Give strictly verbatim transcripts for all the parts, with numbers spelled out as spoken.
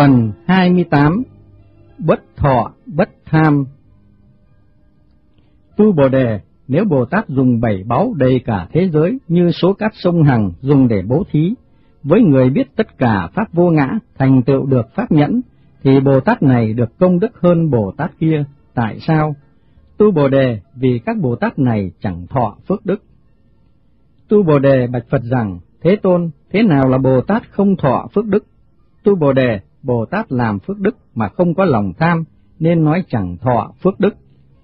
Phần hai mươi tám. Bất thọ bất tham. Tu Bồ Đề, nếu Bồ Tát dùng bảy báu đầy cả thế giới như số cát sông Hằng dùng để bố thí, với người biết tất cả pháp vô ngã thành tựu được pháp nhẫn, thì Bồ Tát này được công đức hơn Bồ Tát kia. Tại sao? Tu Bồ Đề, vì các Bồ Tát này chẳng thọ phước đức. Tu Bồ Đề bạch Phật rằng: Thế Tôn, thế nào là Bồ Tát không thọ phước đức? Tu Bồ Đề, Bồ Tát làm phước đức mà không có lòng tham, nên nói chẳng thọ phước đức.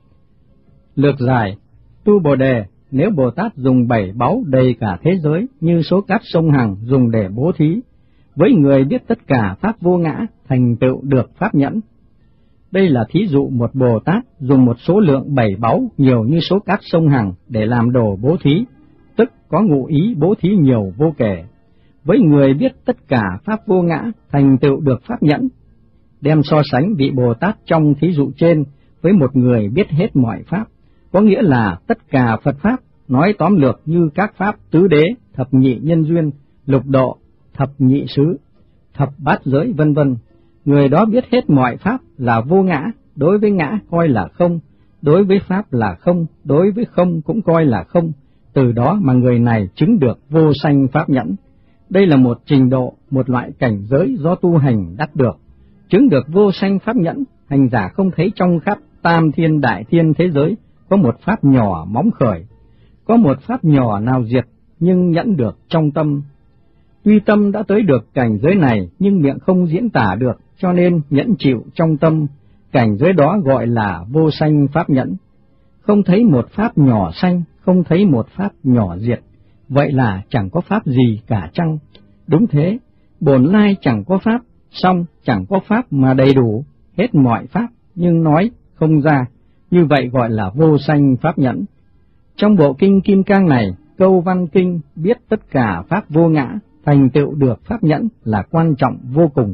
Lược giải: Tu Bồ Đề, nếu Bồ Tát dùng bảy báu đầy cả thế giới như số cát sông Hằng dùng để bố thí, với người biết tất cả pháp vô ngã thành tựu được pháp nhẫn. Đây là thí dụ một Bồ Tát dùng một số lượng bảy báu nhiều như số cát sông Hằng để làm đồ bố thí, tức có ngụ ý bố thí nhiều vô kể. Với người biết tất cả pháp vô ngã thành tựu được pháp nhẫn. Đem so sánh vị Bồ Tát trong thí dụ trên với một người biết hết mọi pháp, có nghĩa là tất cả Phật pháp, nói tóm lược như các pháp tứ đế, thập nhị nhân duyên, lục độ, thập nhị xứ, thập bát giới vân vân. Người đó biết hết mọi pháp là vô ngã, đối với ngã coi là không, đối với pháp là không, đối với không cũng coi là không. Từ đó mà người này chứng được vô sanh pháp nhẫn. Đây là một trình độ, một loại cảnh giới do tu hành đắc được. Chứng được vô sanh pháp nhẫn, hành giả không thấy trong khắp tam thiên đại thiên thế giới có một pháp nhỏ móng khởi, có một pháp nhỏ nào diệt, nhưng nhẫn được trong tâm. Tuy tâm đã tới được cảnh giới này, nhưng miệng không diễn tả được, cho nên nhẫn chịu trong tâm. Cảnh giới đó gọi là vô sanh pháp nhẫn. Không thấy một pháp nhỏ sanh, không thấy một pháp nhỏ diệt, vậy là chẳng có pháp gì cả chăng? Đúng thế, bổn lai chẳng có pháp, song chẳng có pháp mà đầy đủ, hết mọi pháp, nhưng nói không ra, như vậy gọi là vô sanh pháp nhẫn. Trong bộ kinh Kim Cang này, câu văn kinh biết tất cả pháp vô ngã, thành tựu được pháp nhẫn là quan trọng vô cùng.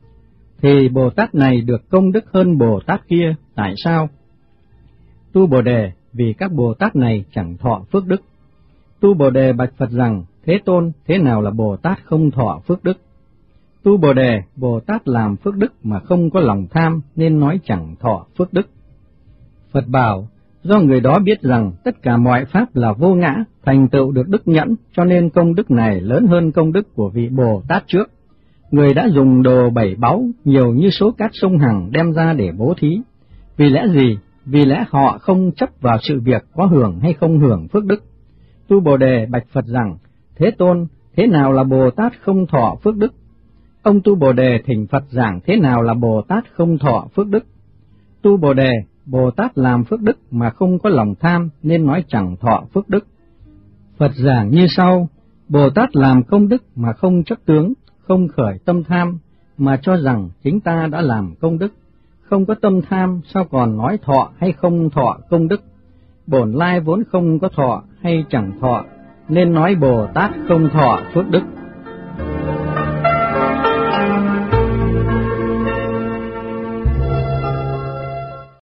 Thì Bồ Tát này được công đức hơn Bồ Tát kia. Tại sao? Tu Bồ Đề, vì các Bồ Tát này chẳng thọ phước đức. Tu Bồ Đề bạch Phật rằng: Thế Tôn, thế nào là Bồ Tát không thọ phước đức? Tu Bồ Đề, Bồ Tát làm phước đức mà không có lòng tham, nên nói chẳng thọ phước đức. Phật bảo: Do người đó biết rằng tất cả mọi pháp là vô ngã, thành tựu được đức nhẫn, cho nên công đức này lớn hơn công đức của vị Bồ Tát trước. Người đã dùng đồ bảy báu nhiều như số cát sông Hằng đem ra để bố thí. Vì lẽ gì? Vì lẽ họ không chấp vào sự việc có hưởng hay không hưởng phước đức. Tu Bồ Đề bạch Phật rằng: Thế Tôn, thế nào là Bồ Tát không thọ phước đức? Ông Tu Bồ Đề thỉnh Phật giảng thế nào là Bồ Tát không thọ phước đức. Tu Bồ Đề, Bồ Tát làm phước đức mà không có lòng tham, nên nói chẳng thọ phước đức. Phật giảng như sau: Bồ Tát làm công đức mà không chấp tướng, không khởi tâm tham, mà cho rằng chính ta đã làm công đức. Không có tâm tham, sao còn nói thọ hay không thọ công đức? Bổn lai vốn không có thọ hay chẳng thọ, nên nói Bồ Tát không thọ phước đức.